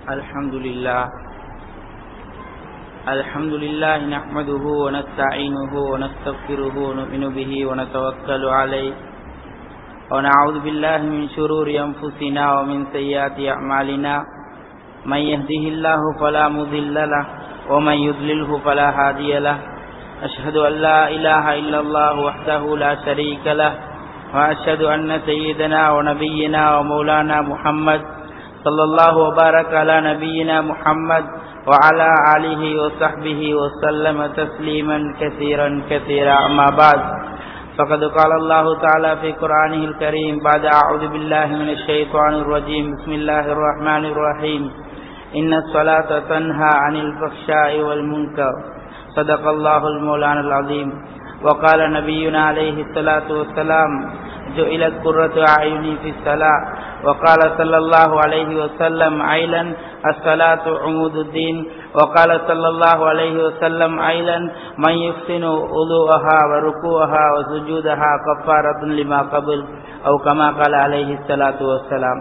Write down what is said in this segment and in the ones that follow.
الحمد لله نحمده ونستعينه ونستغفره ونؤمن به ونتوكل عليه ونعوذ بالله من شرور أنفسنا ومن سيئات أعمالنا من يهده الله فلا مضل له ومن يضلله فلا هادي له أشهد أن لا إله إلا الله وحده لا شريك له وأشهد أن سيدنا ونبينا ومولانا محمد صلى الله وبارك على نبينا محمد وعلى آله وصحبه وسلم تسليما كثيرا أما بعد فقد قال الله تعالى في قرآنه الكريم بعد أعوذ بالله من الشيطان الرجيم بسم الله الرحمن الرحيم إن الصلاة تنهى عن الفحشاء والمنكر صدق الله المولانا العظيم وقال نبينا عليه الصلاة والسلام جعلت قرة أعيني في الصلاة وقال صلى الله عليه وسلم عيلا الصلاة عمود الدين وقال صلى الله عليه وسلم عيلا من يحسن وضوءها وركوعها وسجودها كفارة لما قبل أو كما قال عليه الصلاة والسلام.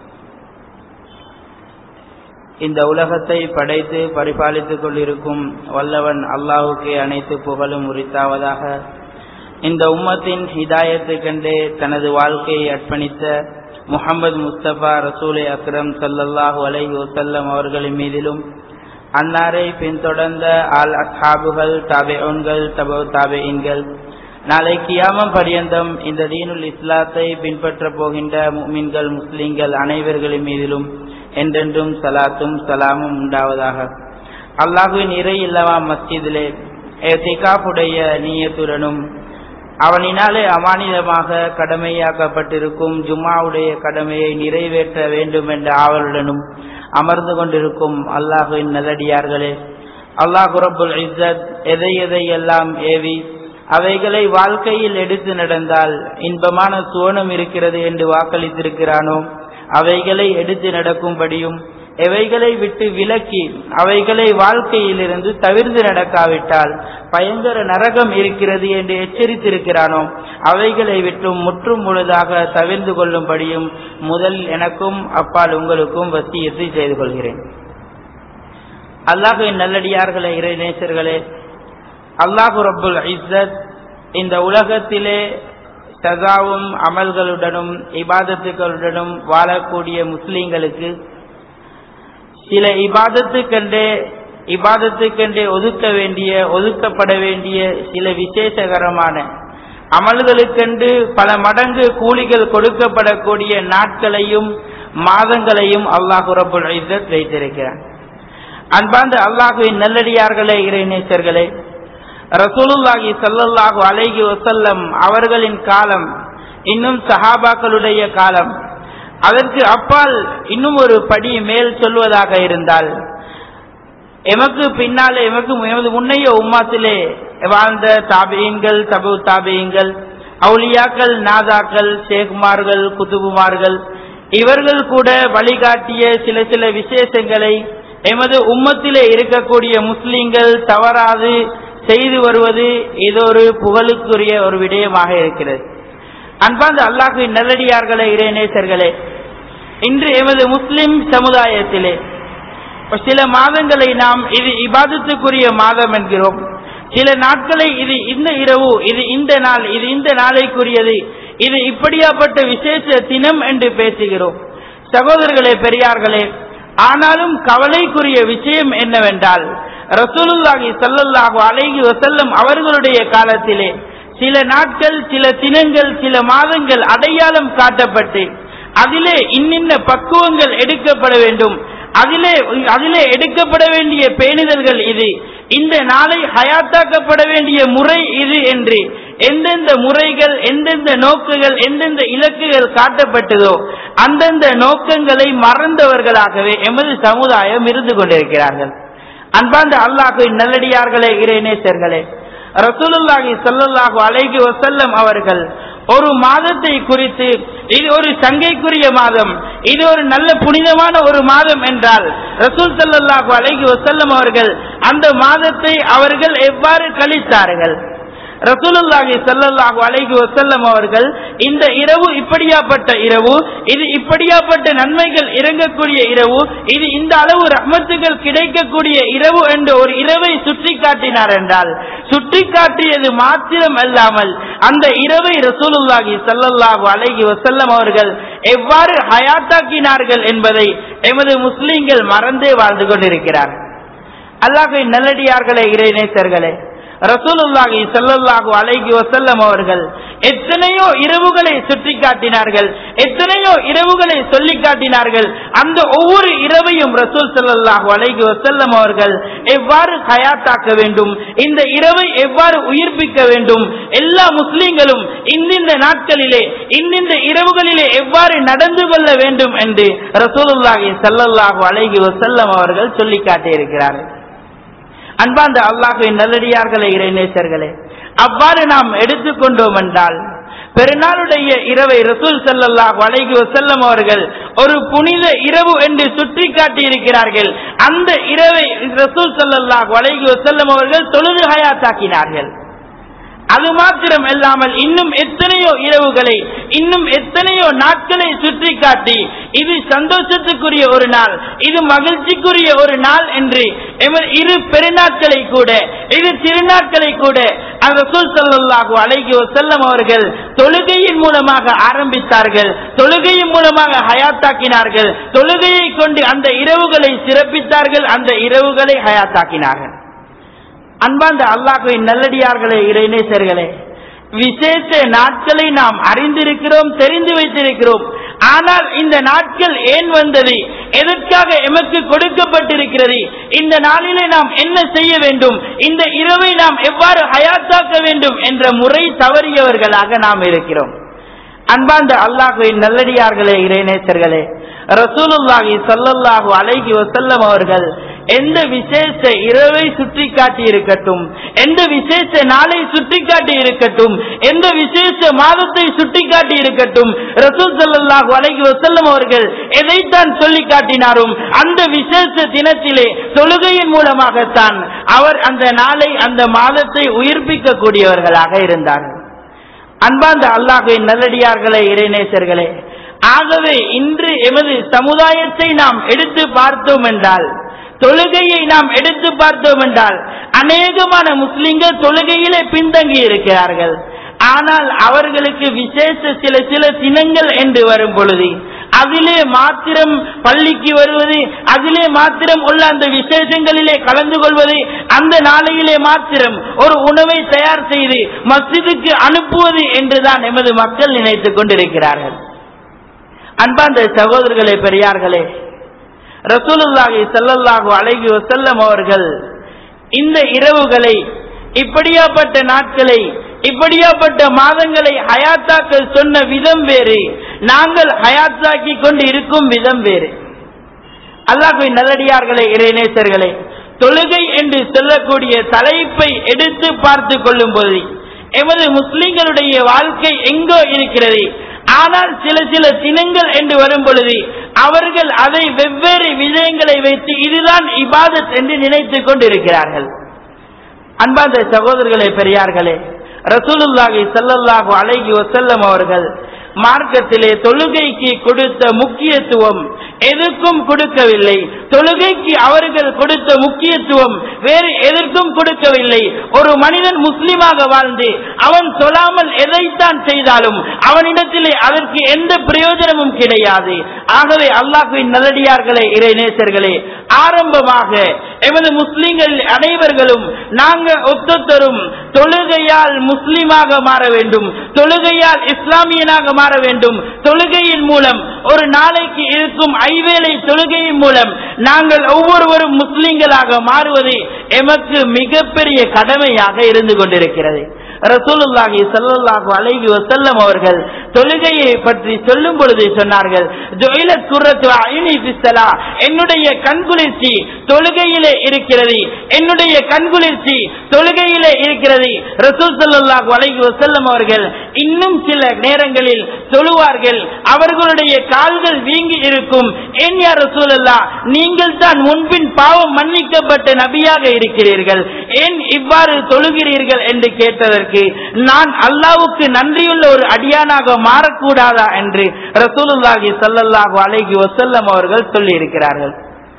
இந்த உலகத்தை படைத்து பரிபாலித்துக் கொண்டிருக்கும் வல்லவன் அல்லாஹ்வுக்கே அனைத்து புகழும் உரித்தாவதாக. இந்த உம்மத்தின் ஹிதாயத்தை கண்டே தனது வாழ்க்கையை அர்ப்பணித்த முஹம்மது முஸ்தபா ரசூலை அக்ரம் ஸல்லல்லாஹு அலைஹி வஸல்லம் அவர்களின் மீதிலும் அன்னாரை பின்தொடர்ந்த ஆல் அஸ்ஹாபுகள் தாபிஊன்கள் தபவு தாபிஈன்கள் நாளை கியாமம் பரியந்தம் இந்த தீனுல் இஸ்லாத்தை பின்பற்ற போகின்ற முஃமின்கள் முஸ்லிம்கள் அனைவர்களின் மீதிலும் என்றென்றும் சலாத்தும் சலாமும் உண்டாவதாக. அல்லாஹ்வின் இறை இல்லவா மஸ்ஜிதிலே இஅ்திகாஃபுடைய நியத்துடனும் அவனினாலே அமானிதமாக கடமையாக்கப்பட்டிருக்கும் ஜும்ஆவுடைய கடமையை நிறைவேற்ற வேண்டும் என்ற ஆவலுடனும் அமர்ந்து கொண்டிருக்கும் அல்லாஹ்வின் நல்லடியார்களே, அல்லாஹ் ரப்புல் இஸ்ஸத் எதையெல்லாம் ஏவி அவைகளை வாழ்க்கையில் எடுத்து நடந்தால் இன்பமான சுவனம் இருக்கிறது என்று வாக்களித்திருக்கிறானோ அவைகளை எடுத்து நடக்கும்படியும் எவைகளை விட்டு விலக்கி அவைகளை வாழ்க்கையிலிருந்து தவிர்த்து நடக்காவிட்டால் பயங்கர நரகம் இருக்கிறது என்று எச்சரித்திருக்கிறானோ அவைகளை விட்டும் முற்றும் முழுதாக தவிர்த்து கொள்ளும்படியும் முதல் எனக்கும் அப்பால் உங்களுக்கும் வசியத்தை செய்து கொள்கிறேன். அல்லாஹ்வின் நல்லடியார்களே, இறைநேசர்களே, அல்லாஹ் ரப்புல் இஸ்ஸத் இந்த உலகத்திலே சஜாவும் அமல்களுடனும் இபாதத்துகளுடனும் வாழக்கூடிய முஸ்லிம்களுக்கு சில இபாதத்துக்கென்றே ஒதுக்கப்பட வேண்டிய சில விசேஷகரமான அமல்களுக்கென்று பல மடங்கு கூலிகள் கொடுக்கப்படக்கூடிய நாட்களையும் மாதங்களையும் அல்லாஹ் ரப்புல் இஸ்ஸத் வைத்திருக்கிறார். அன்பார்ந்த அல்லாஹ்வின் நல்லடியார்களே, இறைநேசர்களே, ரசூலுல்லாஹி ஸல்லல்லாஹு அலைஹி வஸல்லம் அவர்களின் காலம், இன்னும் சஹாபாக்களுடைய காலம், அதற்கு அப்பால் இன்னும் ஒரு படி மேல் சொல்வதாக இருந்தால் எமக்கு பின்னாலே எமது முன்னைய உம்மத்திலே வாழ்ந்த தாபிஈன்கள் தபு தாபிஈன்கள் அவுலியாக்கள் நாதாக்கள் ஷேகுமார்கள் குதுபுமார்கள் இவர்கள் கூட வழிகாட்டிய சில விசேஷங்களை எமது உம்மத்திலே இருக்கக்கூடிய முஸ்லிம்கள் தவறாது செய்து வருவது இது ஒரு புகழுக்குரிய ஒரு விடயமாக இருக்கிறது. அன்பார்ந்த அல்லாஹ்வின் நல்லடியார்களே, இறைநேசர்களே, இன்று எமது முஸ்லிம் சமுதாயத்திலே சில மாதங்களை நாம் இது இபாதத்துக்குரிய மாதம் என்கிறோம், சில நாட்களை இது இந்த இரவு, இது இந்த நாள், இது இந்த நாளைக்குரியது, இது இப்படியாப்பட்ட விசேஷ தினம் என்று பேசுகிறோம். சகோதரர்களே, பெரியார்களே, ஆனாலும் கவலைக்குரிய விஷயம் என்னவென்றால் ரசூலுல்லாஹி ஸல்லல்லாஹு அலைஹி வஸல்லம் அவர்களுடைய காலத்திலே சில நாட்கள், சில தினங்கள், சில மாதங்கள் அடையாளம் காட்டப்பட்டு அதிலே இன்னின்ன பக்குவங்கள் எடுக்கப்பட வேண்டும், அதிலே எடுக்கப்பட வேண்டிய பேணுதல்கள் இது, இந்த நாளை ஹயாத்தாக்கப்பட வேண்டிய முறை இது என்று எந்தெந்த முறைகள், எந்தெந்த நோக்குகள், எந்தெந்த இலக்குகள் காட்டப்பட்டதோ அந்தந்த நோக்கங்களை மறந்தவர்களாகவே எமது சமுதாயம் இருந்து கொண்டிருக்கிறார்கள். அன்பார்ந்த அல்லாஹ்வின் நல்லடியார்களே, இறைநேசர்களே, ரசூலுல்லாஹி ஸல்லல்லாஹு அலைஹி வஸல்லம் அவர்கள் ஒரு மாதத்தை குறித்து இது ஒரு சங்கைக்குரிய மாதம், இது ஒரு நல்ல புனிதமான ஒரு மாதம் என்றால் ரசூல் ஸல்லல்லாஹு அலைஹி வஸல்லம் அவர்கள் அந்த மாதத்தை அவர்கள் எவ்வாறு கழித்தார்கள்? ரசூலுல்லாஹி ஸல்லல்லாஹு அலைஹி வஸல்லம் அவர்கள் இந்த இரவு இப்படியாப்பட்ட இரவு, இது இப்படியாப்பட்ட நன்மைகள் இறங்கக்கூடிய இரவு, இது இந்த அளவு ரஹ்மத்துகள் கிடைக்கக்கூடிய இரவு என்ற ஒரு இரவை சுற்றி காட்டினார் என்றால், சுற்றி காட்டியது மாத்திரம் அல்லாமல் அந்த இரவை ரசூலுல்லாஹி ஸல்லல்லாஹு அலைஹி வஸல்லம் அவர்கள் எவ்வாறு ஹயாத்தாக்கினார்கள் என்பதை எமது முஸ்லிம்கள் மறந்தே வாழ்ந்து கொண்டிருக்கிறார். அல்லாஹ்வின் நல்லடியார்களே, இறைநேசர்களே, ரசூலுல்லாஹி ஸல்லல்லாஹு அலைஹி வஸல்லம் அவர்கள் எத்தனையோ இரவுகளை சுற்றி காட்டினார்கள், எத்தனையோ இரவுகளை சொல்லி காட்டினார்கள். அந்த ஒவ்வொரு இரவையும் ரசூல் ஸல்லல்லாஹு அலைஹி வஸல்லம் அவர்கள் எவ்வாறு ஹயாத்தாக்க வேண்டும், இந்த இரவை எவ்வாறு உயிர்ப்பிக்க வேண்டும், எல்லா முஸ்லிம்களும் இந்த நாட்களிலே இந்த இரவுகளிலே எவ்வாறு நடந்து கொள்ள வேண்டும் என்று ரசூலுல்லாஹி ஸல்லல்லாஹு அலைஹி வஸல்லம் அவர்கள் சொல்லி காட்டியிருக்கிறார்கள். அன்பார்ந்த அல்லாஹ்வின் நல்லடியார்களே, இறைநேசர்களே, அவ்வாறு நாம் எடுத்துக்கொண்டோம் என்றால் பெருநாளுடைய இரவை ரசூல் ஸல்லல்லாஹு அலைஹி வஸல்லம் அவர்கள் ஒரு புனித இரவு என்று சுற்றி காட்டி இருக்கிறார்கள். அந்த இரவை ரசூல் ஸல்லல்லாஹு அலைஹி வஸல்லம் அவர்கள் தொழுது ஹயாத்தாக்கினார்கள். அது மாத்திரம் இல்லாமல் இன்னும் எத்தனையோ இரவுகளை, இன்னும் எத்தனையோ நாட்களை சுற்றி காட்டி இது சந்தோஷத்துக்குரிய ஒரு நாள், இது மகிழ்ச்சிக்குரிய ஒரு நாள் என்று இரு பெருநாட்களை கூட, இரு திருநாட்களை கூட ரசூல் ஸல்லல்லாஹு அலைஹி வஸல்லம் அவர்கள் தொழுகையின் மூலமாக ஆரம்பித்தார்கள், தொழுகையின் மூலமாக ஹயாத்தாக்கினார்கள், தொழுகையை கொண்டு அந்த இரவுகளை சிறப்பித்தார்கள், அந்த இரவுகளை ஹயாத்தாக்கினார்கள். அன்பார்ந்த அல்லாஹ்வின் நல்லடியார்களே, இறைநேசர்களே, விசேஷ நாட்களை நாம் அறிந்திருக்கிறோம், தெரிந்து வைத்திருக்கிறோம். ஆனால் இந்த நாட்கள் ஏன் வந்தது, எதற்காக எமக்கு கொடுக்கப்பட்டிருக்கிறது, இந்த நாளிலே நாம் என்ன செய்ய வேண்டும், இந்த இரவை நாம் எவ்வாறு ஹயாத்தாக்க வேண்டும் என்ற முறை தவறியவர்களாக நாம் இருக்கிறோம். அன்பார்ந்த அல்லாஹ்வின் நல்லடியார்களே, இறைநேசர்களே, ரசூலுல்லாஹி ஸல்லல்லாஹு அலைஹி வஸல்லம் அவர்கள் எந்த விசேஷ இரவை சுற்றி காட்டி இருக்கட்டும், எந்த விசேஷ நாளை சுற்றி காட்டி இருக்கட்டும், எந்த விசேஷ மாதத்தை சுட்டி காட்டி இருக்கட்டும், ரசூல் ஸல்லல்லாஹு அலைஹி வஸல்லம் அவர்கள் எதைத்தான் சொல்லி காட்டினாரும் அந்த விசேஷ தினத்திலே தொழுகையின் மூலமாகத்தான் அவர் அந்த நாளை, அந்த மாதத்தை உயிர்ப்பிக்க கூடியவர்களாக இருந்தார்கள். அன்பார்ந்த அல்லாஹ்வின் நல்லடியார்களே, இறைநேசர்களே, ஆகவே இன்று எமது சமுதாயத்தை நாம் எடுத்து பார்த்தோம் என்றால், தொழுகையை நாம் எடுத்து பார்த்தோம் என்றால், அநேகமான முஸ்லிம்கள் தொழுகையிலே பின்தங்கி இருக்கிறார்கள். ஆனால் அவர்களுக்கு விசேஷ சில தினங்கள் என்று வரும் பொழுது அதிலே மாத்திரம் பள்ளிக்கு வருவது, அதிலே மாத்திரம் உள்ள அந்த விசேஷங்களிலே கலந்து கொள்வது, அந்த நாளையிலே மாத்திரம் ஒரு உணவை தயார் செய்து மஸ்ஜிதுக்கு அனுப்புவது என்றுதான் எமது மக்கள் நினைத்துக் கொண்டிருக்கிறார்கள். அன்பார்ந்த சகோதரர்களே, பெரியார்களே, ரசூலுல்லாஹி ஸல்லல்லாஹு அலைஹி வஸல்லம் அவர்கள் இந்த இரவுகளை, இப்படியாப்பட்ட நாட்களை, இப்படியாப்பட்ட மாதங்களை ஹயாத்தாக்க சொன்ன விதம் வேறு, நாங்கள் ஹயாத்தாக்கி கொண்டு இருக்கும் விதம் வேறு. அல்லாஹ்வின் நல்லடியார்களே, இறைநேசர்களே, தொழுகை என்று சொல்லக்கூடிய தலைப்பை எடுத்து பார்த்து கொள்ளும் போது எமது முஸ்லிம்களுடைய வாழ்க்கை எங்கோ இருக்கிறது. ஆனால் சில தினங்கள் என்று வரும் பொழுது அவர்கள் அதை வெவ்வேறு விஜயங்களை வைத்து இதுதான் இபாதத் என்று நினைத்துக் கொண்டிருக்கிறார்கள். அன்பார்ந்த சகோதரர்களே, பெரியார்களே, ரசூலுல்லாஹி ஸல்லல்லாஹு அலைஹி வஸல்லம் அவர்கள் மார்க்கத்திலே தொழுகைக்கு கொடுத்த முக்கியத்துவம் எதற்கும் கொடுக்கவில்லை. தொழுகைக்கு அவர்கள் கொடுத்த முக்கியத்துவம் வேறு எதற்கும் கொடுக்கவில்லை. ஒரு மனிதன் முஸ்லிமாக வாழ்ந்து அவன் சொல்லாமல் எதைத்தான் செய்தாலும் அவனிடத்திலே அதற்கு எந்த பிரயோஜனமும் கிடையாது. ஆகவே அல்லாஹ்வின் நல்லடியார்களே, இறைநேசர்களே, ஆரம்பமாக எமது முஸ்லிம்கள் அனைவர்களும் நாங்கள் ஒத்தொத்தரும் தொழுகையால் முஸ்லிமாக மாற வேண்டும், தொழுகையால் இஸ்லாமியனாக மாற வேண்டும். தொழுகையின் மூலம் ஒரு நாளைக்கு இருக்கும் 5 வேளை தொழுகையின் மூலம் நாங்கள் ஒவ்வொருவரும் முஸ்லிம்களாக மாறுவது எமக்கு மிகப்பெரிய கடமையாக இருந்து கொண்டிருக்கிறது. ரசூலுல்லாஹி ஸல்லல்லாஹு அலைஹி வஸல்லம் அவர்கள் தொழுகையை பற்றி சொல்லும் பொழுது சொன்னார்கள், ஜுஇலத் குர்ரத்து ஐனி ஃபிஸ்ஸலா, என்னுடைய கண்குளிர்ச்சி தொழுகையிலே இருக்கிறது, என்னுடைய கண்குளிர்ச்சி தொழுகையிலே இருக்கிறது. ரசூல் ஸல்லல்லாஹு அலைஹி வஸல்லம் அவர்கள் இன்னும் சில நேரங்களில் தொழுவார்கள், அவர்களுடைய கால்கள் வீங்கி இருக்கும். ஏன் யா ரசூலல்லாஹ், நீங்கள் தான் முன்பின் பாவம் மன்னிக்கப்பட்ட நபியாக இருக்கிறீர்கள், ஏன் இவ்வாறு தொழுகிறீர்கள் என்று கேட்டதற்கு, நான் அல்லாஹ்வுக்கு நன்றியுள்ள ஒரு அடியானாக மாறக்கூடாதா என்று ரசூலுல்லாஹி ஸல்லல்லாஹு அலைஹி வஸல்லம் அவர்கள் சொல்லி இருக்கிறார்கள்.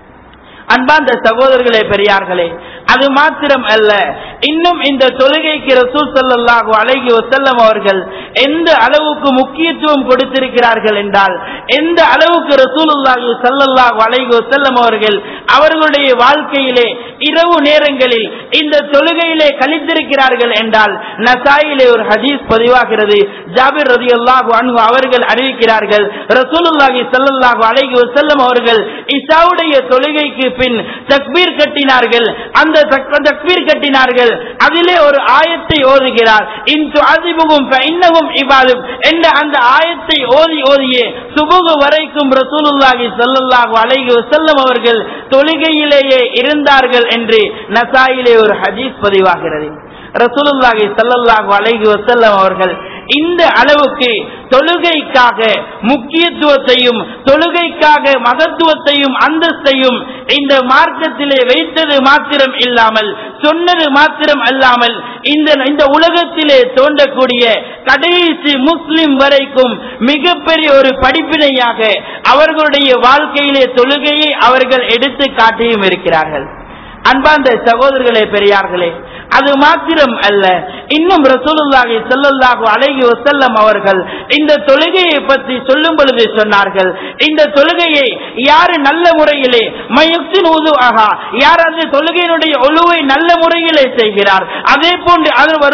அன்பார்ந்த சகோதரர்களே, பெரியார்களே, அது மாத்திரம் அல்ல, இன்னும் இந்த தொழுகைக்கு ரசூல் ஸல்லல்லாஹு அலைஹி வஸல்லம் அவர்கள் எந்த அளவுக்கு முக்கியத்துவம் கொடுத்திருக்கிறார்கள் என்றால், எந்த அளவுக்கு ரசூலுல்லாஹி ஸல்லல்லாஹு அலைஹி வஸல்லம் அவர்கள் அவர்களுடைய வாழ்க்கையிலே இரவு நேரங்களில் இந்த தொழுகையிலே கழித்திருக்கிறார்கள் என்றால், நசாயிலே ஒரு ஹதீஸ் பதிவாகிறது. ஜாபிர் ரலியல்லாஹு அன்ஹு அவர்கள் அறிவிக்கிறார்கள், ரசூலுல்லாஹி ஸல்லல்லாஹு அலைஹி வஸல்லம் அவர்கள் இஷாவுடைய தொழுகைக்கு பின் தக்பீர் கட்டினார்கள். அந்த தக்பீர் கட்டினார்கள், அதிலே ஒரு ஆயத்தை ஓதுகிறார், இன் துஅஸிபுஹும் ஃபஇன்னஹும் இபாதுக் என்ற அந்த ஆயத்தை ஓதியே சுபுஹ் வரைக்கும் ரசூலுல்லாஹி ஸல்லல்லாஹு அலைஹி வஸல்லம் அவர்கள் தொழுகையிலேயே இருந்தார்கள் என்று நசாயிலே ஒரு ஹதீஸ் பதிவாகிறது. ரசூலுல்லாஹி ஸல்லல்லாஹு அலைஹி வஸல்லம் அவர்கள் இந்த அளவுக்கு தொழுகைக்காக முக்கியத்துவத்தையும் தொழுகைக்காக மகத்துவத்தையும் அந்தஸ்தையும் இந்த மார்க்கத்திலே வைத்தது மாத்திரம் இல்லாமல், சொன்னது மாத்திரம் அல்லாமல், இந்த உலகத்திலே தோன்றக்கூடிய கடைசி முஸ்லிம் வரைக்கும் மிகப்பெரிய ஒரு படிப்பினையாக அவர்களுடைய வாழ்க்கையிலே தொழுகையை அவர்கள் எடுத்து காட்டியும் இருக்கிறார்கள். அன்பார்ந்த சகோதரர்களே, பெரியார்களே, அது மாத்திரம் அல்ல, இன்னும் ரசூலுல்லாஹி ஸல்லல்லாஹு அலைஹி வஸல்லம் அவர்கள் இந்த தொழுகையை பற்றி சொல்லும் பொழுது சொன்னார்கள், இந்த தொழுகையை யாரு நல்ல முறையிலே மயுக்தின் உதுஆஹா, யார் அந்த தொழுகையினுடைய ஒழுவை நல்ல முறையிலே செய்கிறார், அதே போன்று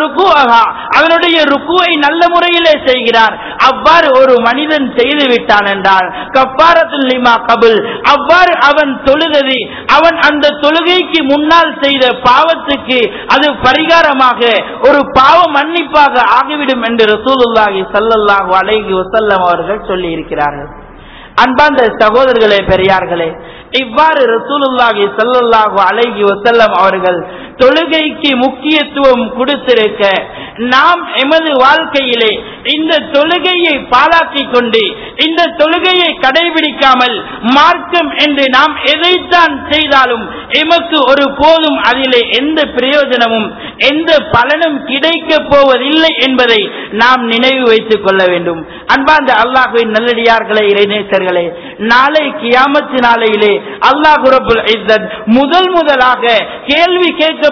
அதனுடைய ருக்குவை நல்ல முறையிலே செய்கிறார், அவ்வாறு ஒரு மனிதன் செய்து விட்டான் என்றால் கஃபாரத்துல் லிமா கபுல், அவ்வாறு அவன் தொழுதது, அவன் அந்த தொழுகைக்கு முன்னால் செய்த பாவத்துக்கு அது பரிகாரமாக ஒரு பாவ மன்னிப்பாக ஆகிவிடும் என்று ரசூலுல்லாஹி ஸல்லல்லாஹு அலைஹி வஸல்லம் அவர்கள் சொல்லி இருக்கிறார்கள். அன்பார்ந்த சகோதரர்களே, பெரியார்களே, இவ்வாறு ரசூலுல்லாஹி ஸல்லல்லாஹு அலைஹி வஸல்லம் அவர்கள் தொழுகைக்கு முக்கியத்துவம் கொடுத்திருக்க, நாம் எமது வாழ்க்கையிலே இந்த தொழுகையை பாழாக்கி கொண்டு இந்த தொழுகையை கடைபிடிக்காமல் மார்க்கம் என்று நாம் எதைத்தான் செய்தாலும் எமக்கு ஒரு போதும் அதிலே எந்த பிரயோஜனமும் எந்த பலனும் கிடைக்க போவதில்லை என்பதை நாம் நினைவு வைத்துக் கொள்ள வேண்டும். அன்பார்ந்த அல்லாஹ்வின் நல்லடியார்களே, இறைநேசர்களே, நாளை கியாமத் நாளையிலே அல்லாஹ் ரப்புல் இஸ்ஸத் முதலாக கேள்வி கேட்க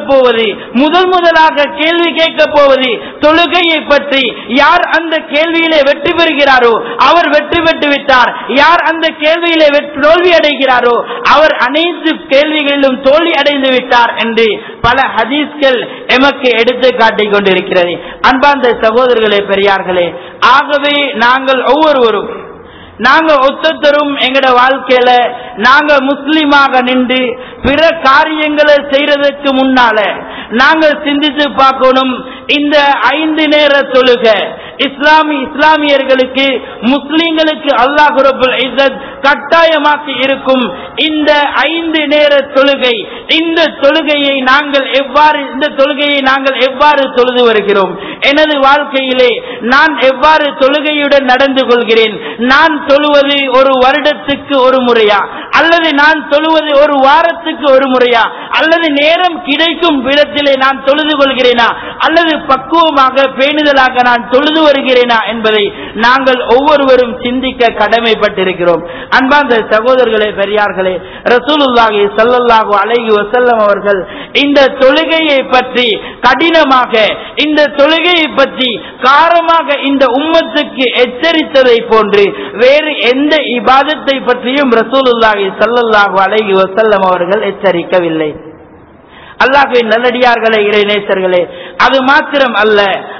போவது தொழுகையை பற்றி. யார் அந்த கேள்வியிலே வெற்றி பெறுகிறாரோ அவர் வெற்றி பெற்று விட்டார், யார் அந்த கேள்வியிலே தோல்வி அடைகிறாரோ அவர் அனைத்து கேள்விகளிலும் தோல்வி அடைந்து விட்டார் என்று பல ஹதீஸ்கள் எமக்கு எடுத்து காட்டிக் கொண்டிருக்கிறது. அன்பார்ந்த சகோதரர்களே, பெரியார்களே, ஆகவே நாங்கள் ஒவ்வொருவரும் ஒத்தரும் எங்கட வாழ்க்கையில நாங்க முஸ்லிமாக நின்று பிற காரியங்களை செய்யறதுக்கு முன்னால நாங்கள் சிந்தித்து பார்க்கணும். இந்த 5 நேர தொழுகை இஸ்லாமியர்களுக்கு முஸ்லிம்களுக்கு அல்லாஹ் ரப்புல் இஸ்ஸத் கட்டாயமாக்கி இருக்கும் இந்த 5 நேர தொழுகை, இந்த தொழுகையை நாங்கள் எவ்வாறு தொழுது வருகிறோம், எனது வாழ்க்கையிலே நான் எவ்வாறு தொழுகையுடன் நடந்து கொள்கிறேன், நான் தொழுவது ஒரு வருடத்துக்கு ஒரு முறையா, அல்லது நான் தொழுவது ஒரு வாரத்துக்கு ஒரு முறையா, அல்லது நேரம் கிடைக்கும் விதத்திலே நான் தொழுது கொள்கிறேனா, அல்லது பக்குவமாக பேணுதலாக நான் தொழுது வருகிறேனா என்பதை நாங்கள் ஒவ்வொருவரும் சிந்திக்க கடமைப்பட்டிருக்கிறோம். அன்பார்ந்த சகோதரர்களே, பெரியார்களே, ரசூலுல்லாஹி ஸல்லல்லாஹு அலைஹி வஸல்லம் அவர்கள் இந்த தொழுகையை பற்றி கடினமாக, இந்த தொழுகையை பற்றி காரமாக இந்த உம்மத்துக்கு எச்சரித்ததை போன்று வேறு எந்த இபாதத்தை பற்றியும் ரசூலுல்லாஹி ஸல்லல்லாஹு அலைஹி வஸல்லம் அவர்கள் எச்சரிக்கவில்லை. அல்லாஹ்வின் நல்லடியார்களே, இறைநேசர்களே, அது மாத்திரம் அல்ல,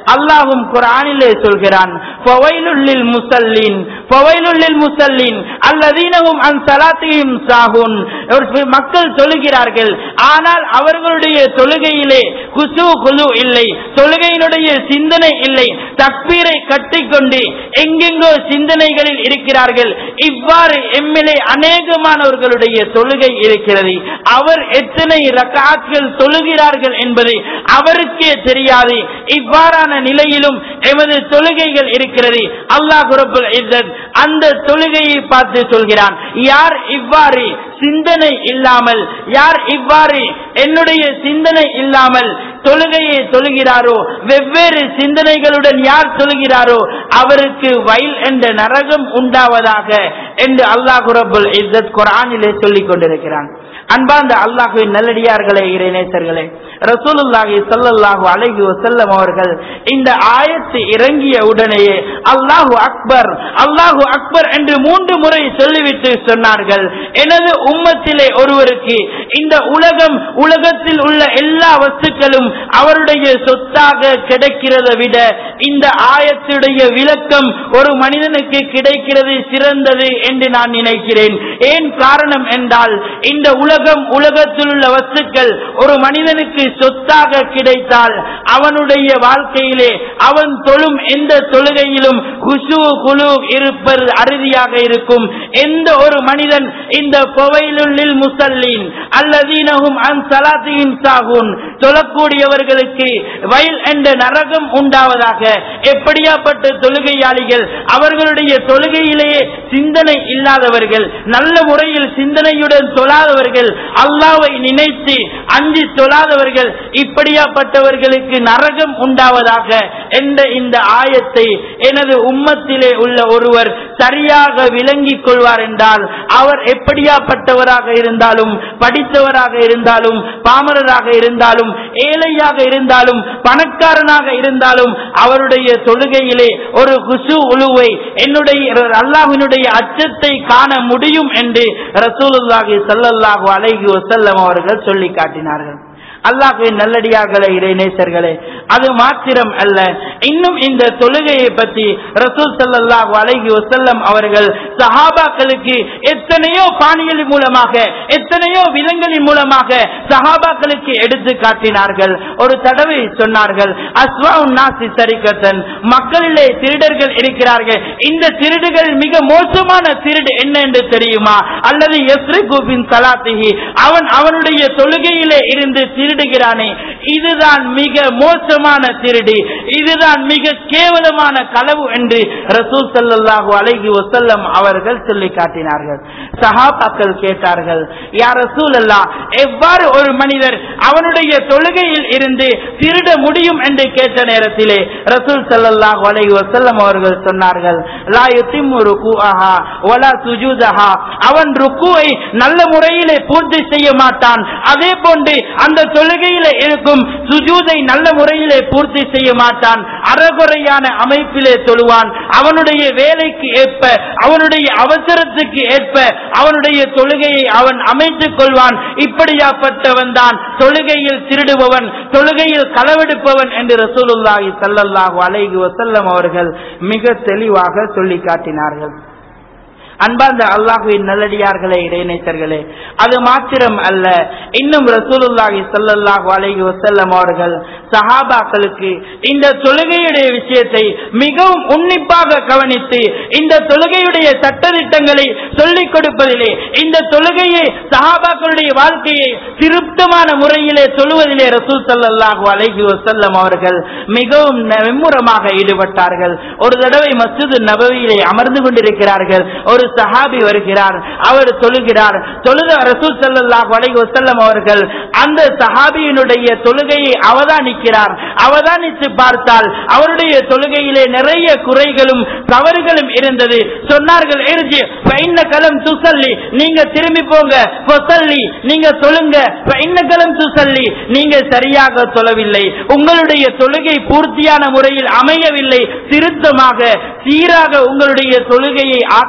அல்லாஹ்வும் குர்ஆனிலே சொல்கிறான், ஃபவைலுல் லில் முஸல்லின் ஃபவைலுல் லில் முஸல்லின் அல்லதீனஹும் அன் ஸலாத்திஹிம் சாஹூன். மக்கள் தொழுகிறார்கள், ஆனால் அவர்களுடைய தொழுகையிலே குஷூ குலு இல்லை, தொழுகையினுடைய சிந்தனை இல்லை, தக்பீரை கட்டிக்கொண்டு எங்கெங்கோ சிந்தனைகளில் இருக்கிறார்கள். இவ்வாறு எம்மிலே அநேகமானவர்களுடைய தொழுகை இருக்கிறது. அவர் எத்தனை ரக்அத்கள் தொழுகிறார்கள் என்பது அவருக்கே தெரியாது. இவ்வாறான நிலையிலும் எமது தொழுகைகள் இருக்கிறது. அல்லாஹ் ரப்பல் இஸ்ஸத் அந்த தொழுகையை பார்த்து சொல்கிறான், யார் இவ்வாறு சிந்தனை இல்லாமல், யார் இவ்வாறு என்னுடைய சிந்தனை இல்லாமல் தொழுகையை தொழுகிறாரோ, வெவ்வேறு சிந்தனைகளுடன் யார் தொழுகிறாரோ அவருக்கு வயல் என்ற நரகம் உண்டாவதாக என்று அல்லாஹ் ரப்பல் இஸ்ஸத் குர்ஆனிலே சொல்லிக் கொண்டிருக்கிறான். அன்பார்ந்த அல்லாஹ்வின் நல்லடியார்களே, இறைநேசர்களே, ரசூலுல்லாஹி ஸல்லல்லாஹு அலைஹி வஸல்லம் அவர்கள் இந்த ஆயத்து இறங்கிய உடனேயே அல்லாஹு அக்பர் அல்லாஹு அக்பர் என்று 3 முறை சொல்லிவிட்டு சொன்னார்கள், எனது உம்மத்திலே ஒருவருக்கு இந்த உலகத்தில் உள்ள எல்லா வஸ்துக்களும் அவருடைய சொத்தாக கிடைக்கிறதை விட இந்த ஆயத்துடைய விளக்கம் ஒரு மனிதனுக்கு கிடைக்கிறது சிறந்தது என்று நான் நினைக்கிறேன். ஏன் காரணம் என்றால், இந்த உலகத்தில் உள்ள வஸ்துக்கள் ஒரு மனிதனுக்கு சொத்தாக கிடைத்தால் அவனுடைய வாழ்க்கையிலே அவன் தொழும் எந்த தொழுகையிலும் குஷூ குலு இருப்பது அறுதியாக இருக்கும். எந்த ஒரு மனிதன் இந்த ஃபவைலுல் லில் முஸல்லின் அல்லதீனஹும் அன் ஸலாத்திஹிம் சாஹூன் தொழக்கூடியவர்களுக்கு வயல் என்ற நரகம் உண்டாவதாக. எப்படியாப்பட்ட தொழுகையாளிகள், அவர்களுடைய தொழுகையிலேயே சிந்தனை இல்லாதவர்கள், நல்ல முறையில் சிந்தனையுடன் தொழாதவர்கள், அல்லாஹ்வை நினைத்து அஞ்சி தொழாதவர்கள், இப்படியாப்பட்டவர்களுக்கு நரகம் உண்டாவதாக என்ற இந்த ஆயத்தை எனது உம்மத்திலே உள்ள ஒருவர் சரியாக விளங்கிக் கொள்வார் என்றால், அவர் எப்படியாப்பட்டவராக இருந்தாலும், படித்தவராக இருந்தாலும், பாமரராக இருந்தாலும், ஏழையாக இருந்தாலும், பணக்காரனாக இருந்தாலும், அவருடைய தொழுகையிலே ஒரு குஷூ உலுவை, என்னுடைய அல்லாஹ்வினுடைய அச்சத்தை காண முடியும் என்று ரசூலுல்லாஹி ஸல்லல்லாஹு அலைஹி வஸல்லம் அவர்கள் சொல்லி காட்டினார்கள். அல்லாஹ்வின் நல்லடியார்களே, இறைநேசர்களே, அது மாத்திரம் அல்ல, இன்னும் இந்த தொழுகையை பற்றி ரசூல் ஸல்லல்லாஹு அலைஹி வஸல்லம் அவர்கள் சஹாபாக்களுக்கு எத்தனையோ பாணிகளின் மூலமாக, எத்தனையோ விதங்களின் மூலமாக சஹாபாக்களுக்கு எடுத்து காட்டினார்கள். ஒரு தடவை சொன்னார்கள், அஸ்வாஉன் நாஸி சரிகத்தன், மக்களிலே திருடர்கள் இருக்கிறார்கள், இந்த திருடுகள் மிக மோசமான திருடு என்ன என்று தெரியுமா? அல்லது யஸ்ரிகு பின் ஸலாத்திஹி, அவனுடைய தொழுகையிலே இருந்து திருடுகிறானே, இதுதான் மிக மோசமான திருடு, இதுதான் மிக கேவலமான களவு என்று ரசூல் ஸல்லல்லாஹு அலைஹி வஸல்லம் அவர்கள் சொல்லி காட்டினார்கள். சஹாபாக்கள் கேட்டார்கள், யா ரசூலல்லாஹ், எவ்வாறு ஒரு மனிதர் அவனுடைய தொழுகையில் இருந்து திருட முடியும் என்று கேட்ட நேரத்திலே ரசூல் ஸல்லல்லாஹு அலைஹி வஸல்லம் அவர்கள் சொன்னார்கள், லா யுத்திம்மு ருகூஅஹா வலா சுஜூதஹா, அவன் ருக்குவை நல்ல முறையிலே பூர்த்தி செய்ய மாட்டான், அதே போன்று அந்த தொழுகையிலே இருக்கும் சுஜூதை நல்ல முறையிலே பூர்த்தி செய்ய மாட்டான், அறகுறையான அமைப்பிலே தொழுவான், அவனுடைய வேலைக்கு ஏற்ப, அவனுடைய அவசரத்துக்கு ஏற்ப அவனுடைய தொழுகையை அவன் அமைத்துக் கொள்வான். இப்படியாப்பட்டவன் தான் தொழுகையில் திருடுபவன், தொழுகையில் களவெடுப்பவன் என்று ரசூலுல்லாஹி ஸல்லல்லாஹு அலைஹி வஸல்லம் அவர்கள் மிக தெளிவாக சொல்லி காட்டினார்கள். அன்பார்ந்த அல்லாஹ்வின் நல்லடியார்களே, இறைநேசர்களே, அது மாத்திரம் அல்ல, இன்னும் ரசூலுல்லாஹி ஸல்லல்லாஹு அலைஹி வஸல்லம் அவர்கள் சஹாபாக்களுக்கு இந்த தொழுகையுடைய விஷயத்தை மிகவும் உன்னிப்பாக கவனித்து இந்த தொழுகையுடைய சட்டதிட்டங்களை சொல்லிக் கொடுப்பதிலே, இந்த தொழுகையை சஹாபாக்களுடைய வாழ்க்கையை திருப்தமான முறையிலே சொல்லுவதிலே ரசூல் ஸல்லல்லாஹு அலைஹி வஸல்லம் அவர்கள் மிகவும் மும்முரமாக ஈடுபட்டார்கள். ஒரு தடவை மஸ்ஜித் நபவியிலே அமர்ந்து கொண்டிருக்கிறார்கள். ஒரு சஹாபி வருகிறார், அவர் தொழுகிறார். தொழுத ரசூல் ஸல்லல்லாஹு அலைஹி வஸல்லம் அவர்கள் அந்த சஹாபியினுடைய தொழுகையை அவதானிக்கிறார். அவதானித்து பார்த்தால் அவருடைய தொழுகையிலே நிறைய குறைகளும் தவறுகளும் இருந்தது. சொன்னார்கள், இர்ஜி ஃபைன்ன கலம் துஸல்லி, நீங்க திரும்பி போங்க, ஃபஸல்லி, நீங்க தொழுங்க, ஃபைன்ன கலம் துஸல்லி, நீங்க சரியாக தொழவில்லை, உங்களுடைய தொழுகை பூர்த்தியான முறையில் அமையவில்லை, திருத்தமாக சீராக உங்களுடைய தொழுகையை ஆக்கிக் கொள்ளுங்கள்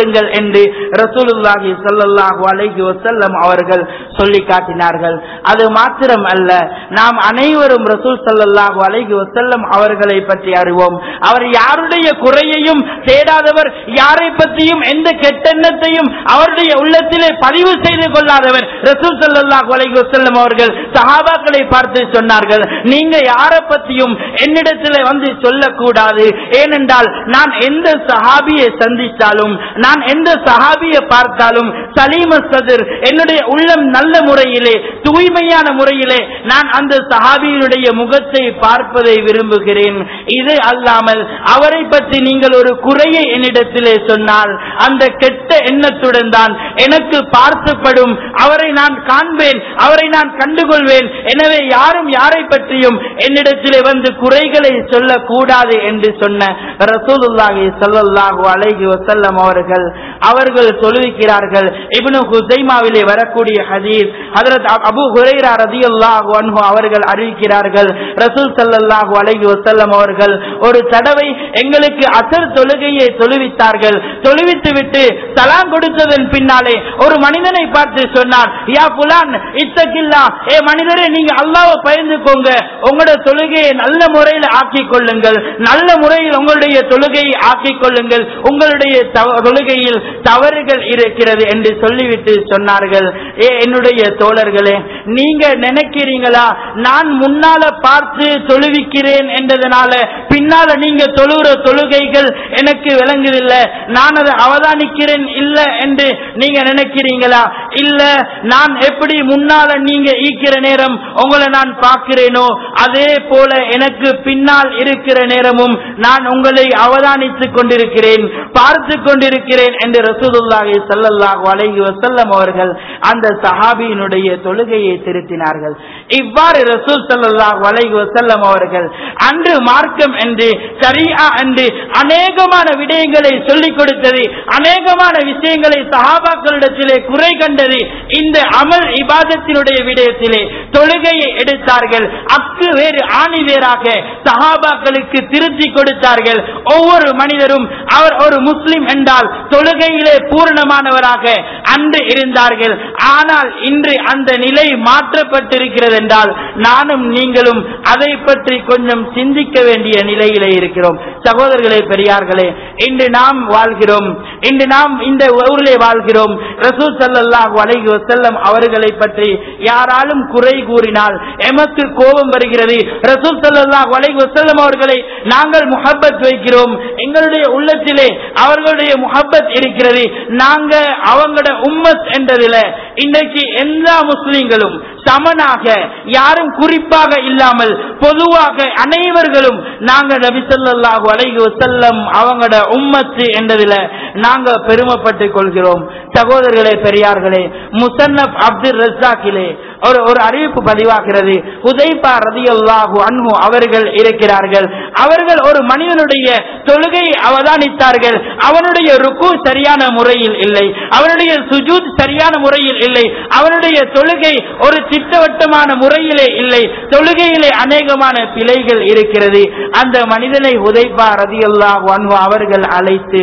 கொள்ளுங்கள் என்று ரசூலுல்லாஹி ஸல்லல்லாஹு அலைஹி வஸல்லம் அவர்கள் சொல்லி காட்டினார்கள். அது மாத்திரம் அல்ல, நாம் அனைவரும் ரசூல் ஸல்லல்லாஹு அலைஹி வஸல்லம் அவர்களை பற்றி அறிவோம். அவர் யாருடைய குறையையும் தேடாதவர், யாரை பற்றியும் எந்த கெட்டெண்ணத்தையும் அவருடைய உள்ளத்திலே பதிவு செய்து கொள்ளாதவர். ரசூல் ஸல்லல்லாஹு அலைஹி வஸல்லம் அவர்கள் சஹாபாக்களை பார்த்து சொன்னார்கள், நீங்க யாரை பற்றியும் என்னிடத்திலே வந்து சொல்லக்கூடாது. ஏனென்றால் நான் எந்த சஹாபியை சந்தித்தாலும், நான் எந்த சஹாபியை பார்த்தாலும் சலீம சதுர், என்னுடைய உள்ளம் நல்ல முறையிலே தூய்மையான முறையிலே நான் அந்த சஹாபியினுடைய முகத்தை பார்ப்பதை விரும்புகிறேன். இது அல்லாமல் அவரை பற்றி நீங்கள் ஒரு குறையை என்னிடத்திலே சொன்னால் அந்த கெட்ட எண்ணத்துடன் தான் எனக்கு பார்க்கப்படும், அவரை நான் காண்பேன், அவரை நான் கண்டுகொள்வேன். எனவே யாரும் யாரை பற்றியும் என்னிடத்திலே வந்து குறைகளை சொல்லக்கூடாது என்று சொன்ன ரசூலுல்லாஹி ஸல்லல்லாஹு அலைஹி வஸல்லம் அவர்கள் சொல்லுகிறார்கள். இப்னு ஹுஸைமாவிலே வரக்கூடிய ஹதீஸ், ஹஜ்ரத் அபூ ஹுரைரா ரலியல்லாஹு அன்ஹு அவர்கள் அறிவிக்கிறார்கள், ரசூல் ஸல்லல்லாஹு அலைஹி வஸல்லம் அவர்கள் ஒரு தடவை எங்களுக்கு அஸர் தொழுகையை தொழுவித்தார்கள். தொழுவித்துவிட்டு சலாம் கொடுத்ததன் பின்னாலே ஒரு மனிதனை பார்த்து சொன்னார், யா புலான் இத்தகில்லா, ஏ மனிதரே நீங்க அல்லாஹ்வை பயந்துக்கோங்க, உங்களுடைய தொழுகையை நல்ல முறையில் ஆக்கிக் கொள்ளுங்கள், நல்ல முறையில் உங்களுடைய தொழுகையை ஆக்கிக் கொள்ளுங்கள், உங்களுடைய தொழுகையில் தவறுகள் இருக்கிறது என்று சொல்லிவிட்டு சொன்னார்கள். ஏ என்னுடைய தோழர்களே, நீங்க நினைக்கிறீங்களா நான் முன்னால பார்த்து தொழுவிக்கிறேன் என்றதனால பின்னால நீங்க தொழுகிற தொழுகைகள் எனக்கு விளங்குதில்லை, நான் அதை அவதானிக்கிறேன் இல்ல என்று நீங்க நினைக்கிறீங்களா? இல்ல, நான் எப்படி முன்னால நீங்க ஈக்கிற நேரம் உங்களை நான் பார்க்கிறேனோ அதே போல எனக்கு பின்னால் இருக்கிற நேரமும் நான் உங்களை அவதானித்துக் கொண்டிருக்கிறேன், பார்த்து கொண்டிருக்கிறேன் என்று ரசூலுல்லாஹி ஸல்லல்லாஹு அலைஹி வஸல்லம் அவர்கள் அந்த சஹாபியினுடைய தொழுகையை திருத்தினார்கள். இவ்வாறு ரசூல் ஸல்லல்லாஹு அலைஹி வஸல்லம் அவர்கள் அன்று மார்க்கம் என்று ஷரீஆ என்று அநேகமான விடயங்களை சொல்லிக் கொடுத்தது, அநேகமான விஷயங்களை சஹாபாக்களிடத்திலே குறை கண்டது. இந்த அமல் இபாதத்தினுடைய விடயத்திலே தொழுகையை எடுத்தார்கள், அக்கு வேறு ஆணி வேறாக சஹாபாக்களுக்கு திருத்தி கொடுத்தார்கள். ஒவ்வொரு மனிதரும் அவர் ஒரு முஸ்லிம் என்றால் தொழுகையிலே பூரணமானவராக அன்று இருந்தார்கள். ஆனால் இன்று அந்த நிலை மாற்றப்பட்டிருக்கிறது என்றால் நானும் நீங்களும் அதை பற்றி கொஞ்சம் சிந்திக்க வேண்டிய நிலையிலே இருக்கிறோம். சகோதரர்களே, பெரியார்களே, இன்று நாம் வாழ்கிறோம், இன்று நாம் இந்த ஊரிலே வாழ்கிறோம். ரசூல் ஸல்லல்லாஹு அலைஹி வஸல்லம் அவர்களை பற்றி யாராலும் குறை கூறினால் எமக்கு கோபம் வருகிறது. ரசூல் ஸல்லல்லாஹு அலைஹி வஸல்லம் அவர்களை நாங்கள் முஹப்பத் வைக்கிறோம், எங்களுடைய உள்ளத்திலே அவர்களுடைய முஹப்பத் இருக்கிறது. நாங்க அவங்களோட உம்மத் என்றதில் இன்றைக்கு எல்லா முஸ்லிம்களும் சமனாக, யாரும் குறிப்பாக இல்லாமல் பொதுவாக அனைவர்களும் நாங்க நபி ஸல்லல்லாஹு அலைஹி வஸல்லம் அவங்களோட உம்மத்து என்றதில் நாங்க பெருமைப்பட்டுக் கொள்கிறோம். சகோதரர்களே, பெரியார்களே, முஸன்னஃப் அப்துர் ரஸாக்கிலே ஒரு அறிவிப்பு பதிவாகிறது. ஹுதைபா ரலியல்லாஹு அன்ஹு அவர்கள் இருக்கிறார்கள். அவர்கள் ஒரு மனிதனுடைய தொழுகையை அவதானித்தார்கள். அவனுடைய ருக்கு சரியான முறையில் இல்லை, அவனுடைய சுஜூத் சரியான முறையில் இல்லை, அவனுடைய தொழுகை ஒரு திட்டவட்டமான முறையிலே இல்லை, தொழுகையிலே அநேகமான பிழைகள் இருக்கிறது. அந்த மனிதனை ஹுதைபா ரலியல்லாஹு அன்ஹு அவர்கள் அழைத்து,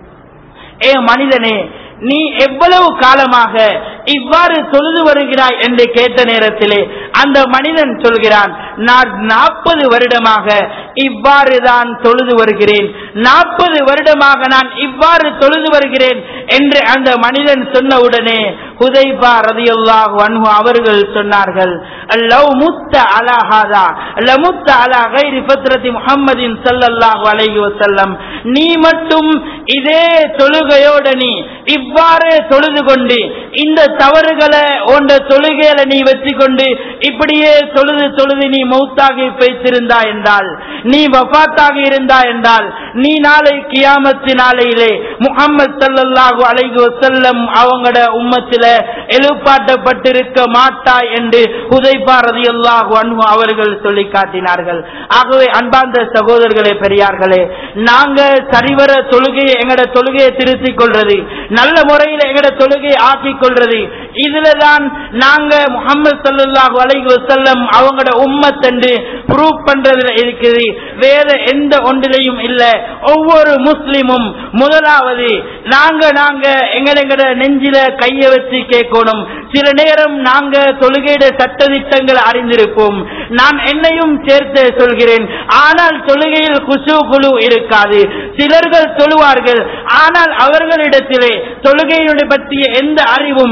ஏ மனிதனே, நீ எவ்வளவு காலமாக இவ்வாறு தொழுது வருகிறாய் என்று கேட்ட நேரத்திலே அந்த மனிதன் சொல்கிறான், நான் 40 வருடமாக இவ்வாறு தான் தொழுது வருகிறேன், 40 வருடமாக நான் இவ்வாறு தொழுது வருகிறேன் என்று அந்த மனிதன் சொன்னவுடனே ஹுதைபா ரலியல்லாஹு அன்ஹு அவர்கள் சொன்னார்கள், லவ் முத்த அலா ஹாதா லமுத்த அலா கைரி ஃபத்ரதி முஹம்மதின் ஸல்லல்லாஹு அலைஹி வஸல்லம், நீ மட்டும் இதே தொழுகையோட நீ இவ்வாறு தொழுது கொண்டு இந்த தவறுகளை உண்ட தொழுகையில நீ வெற்றி கொண்டு இப்படியே தொழுது தொழுது நீ மௌத்தாகி வைத்திருந்தா என்றால், நீ வஃபாத்தாக இருந்தா என்றால், நீ நாளை கியாமத்து நாளையிலே முஹம்மது ஸல்லல்லாஹு அலைஹி வஸல்லம் அவங்களோட உம்மத்தில எழுப்பாட்டப்பட்டிருக்க மாட்டாய் என்று ஹுதைபா ரலியல்லாஹு அன்ஹு அவர்கள் சொல்லி காட்டினார்கள். ஆகவே அன்பார்ந்த சகோதரர்களே, பெரியார்களே, நாங்க சரிவர தொழுகையை எங்கட தொழுகையை திருத்திக் கொள்றது, நல்ல முறையில் எங்கட தொழுகையை ஆக்கிக் கொள்றது, இதுலதான் நாங்க முஹம்மது ஸல்லல்லாஹு அலைஹி வஸல்லம் அவங்களோட உம்மத் என்று ப்ரூவ் பண்றதுல இருக்குது, வேற எந்த ஒன்றிலையும் இல்ல. ஒவ்வொரு முஸ்லிமும் முதலாவது நாங்க எங்கட நெஞ்சில கைய வச்சு கேட்கணும். சில நேரம் நாங்க தொழுகையிட சட்ட திட்டங்கள் அறிந்திருப்போம், நான் என்னையும் சேர்த்து சொல்கிறேன். ஆனால் தொழுகையில் குசு குழு இருக்காது. சிலர்கள் தொழுவார்கள், ஆனால் அவர்களிடத்திலே தொழுகையினுடைய பற்றிய எந்த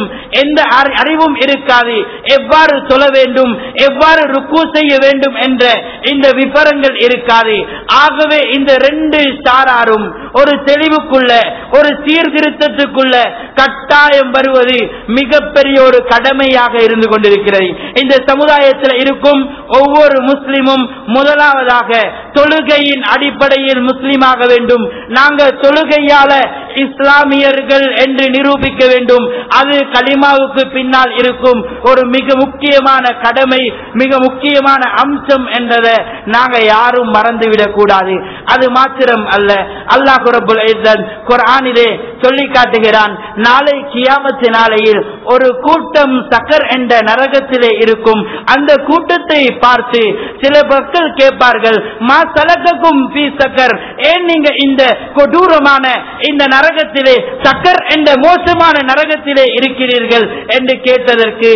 அறிவும் இருக்காது. எவ்வாறு தொழ வேண்டும், எவ்வாறு ருக்கு செய்ய வேண்டும் என்ற இந்த விபரங்கள் இருக்காது. ஆகவே இந்த ரெண்டு சாராரும் ஒரு தெளிவுக்குள்ள, ஒரு சீர்திருத்தத்துக்குள்ள கட்டாயம் வருவது மிகப்பெரிய ஒரு கடமையாக இருந்து கொண்டிருக்கிறது. இந்த சமுதாயத்தில் இருக்கும் ஒவ்வொரு முஸ்லிமும் முதலாவதாக தொழுகையின் அடிப்படையில் முஸ்லிமாக வேண்டும். நாங்கள் தொழுகையால இஸ்லாமியர்கள் என்று நிரூபிக்க வேண்டும். அது கலிமாவுக்கு பின்னால் இருக்கும் ஒரு மிக முக்கியமான கடமை, மிக முக்கியமான அம்சம் என்றதை நாங்கள் யாரும் மறந்துவிடக் கூடாது. அது மாத்திரம் அல்ல, அல்லாஹ் ரப்பல் இஸ்ஸத் குர்ஆனிலே சொல்லி காட்டுகிறான், நாளை கியாமத் நாளையில் ஒரு கூட்டம் சக்கர் என்ற நரகத்திலே இருக்கும். அந்த கூட்டத்தை பார்த்து சில மக்கள் கேட்பார்கள், மா சலக்கக்கும் ஃபீ சக்கர், ஏன் நீங்க இந்த கொடூரமான இந்த நரகத்திலே, சக்கர் என்ற மோசமான நரகத்திலே இருக்கிறீர்கள் என்று கேட்டதற்கு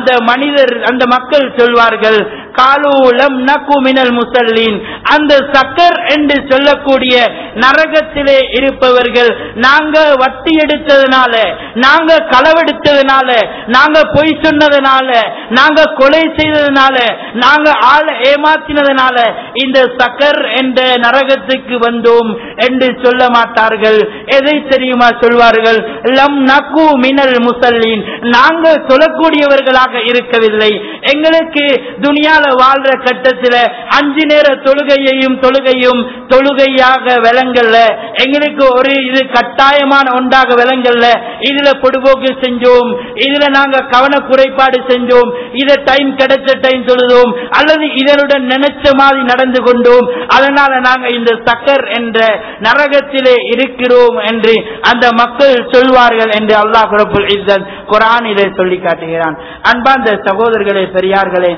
அந்த மக்கள் சொல்வார்கள், காலு லம் நகு மினல் முஸல்லீன், அந்த சக்கர் என்று சொல்லக்கூடிய நரகத்திலே இருப்பவர்கள் நாங்க வட்டி எடுத்ததனால, நாங்க களவெடுத்ததனால, நாங்க பொய் சொன்னதனால, நாங்க கொலை செய்ததனால, நாங்க ஆளை ஏமாற்றினதனால இந்த சக்கர் என்ற நரகத்துக்கு வந்தோம் என்று சொல்ல மாட்டார்கள். எதை தெரியுமா சொல்வார்கள்? லம் நகு மினல் முஸல்லீன், நாங்க சொல்லக்கூடியவர்களாக இருக்கவில்லை. எங்களுக்கு துனியால வாழ்ற கட்டத்தில் 5 நேர தொழுகையும் தொழுகையாக விளங்கல்ல, எங்களுக்கு ஒரு இது கட்டாயமான ஒன்றாக விளங்கல்ல. இதுல பொடுபோக்கு செஞ்சோம், இதுல நாங்க கவன குறைபாடு செஞ்சோம், இத டைம் கிடைச்ச டைம் தொழுதோம், அல்லது இதனுடன் நினைச்ச மாதிரி நடந்து கொண்டோம், அதனால நாங்க இந்த சக்கர் என்ற நரகத்திலே இருக்கிறோம் என்று அந்த மக்கள் சொல்வார்கள் என்று அல்லாஹ் ரப்பல் இஸ்ஸத் குர்ஆனிலே சொல்லி காட்டுகிறான். அன்பார்ந்த சகோதரர்களே, பெரியார்களே,